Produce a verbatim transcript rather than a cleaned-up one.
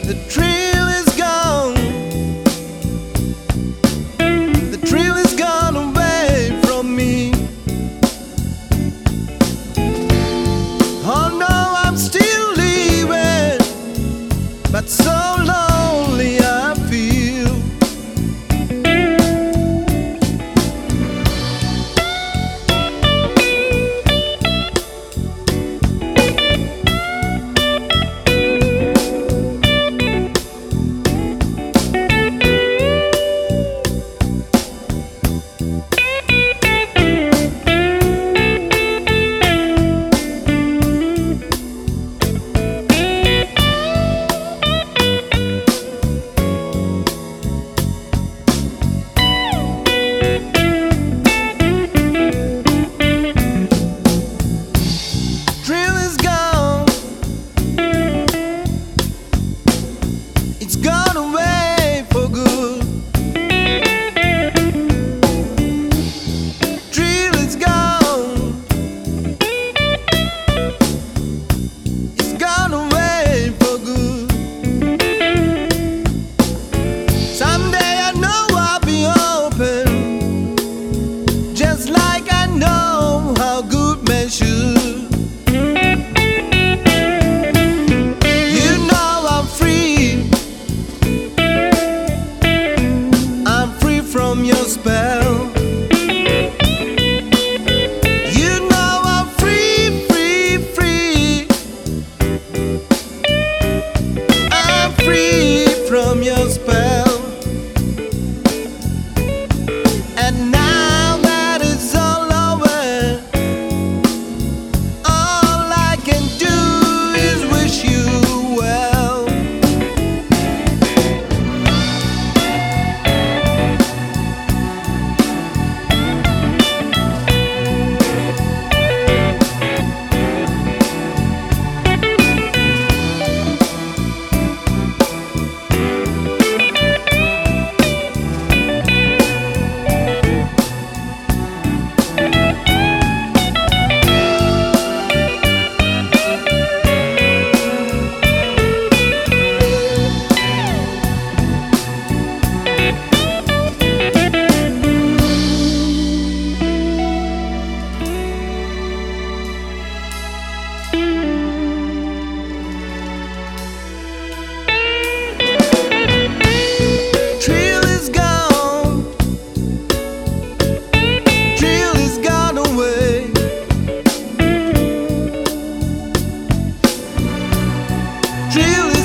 The thrill is gone. The thrill is gone away from me. Oh no, I'm still leaving, but so lonely I feel. It's gone away for good. Thrill is gone. It's gone away for good. Someday I know I'll be open, just like I know how good men should. From your spell, you know I'm free, free, free. I'm free from your spell. And now that it's all over, all I can do is wish you well. Thrill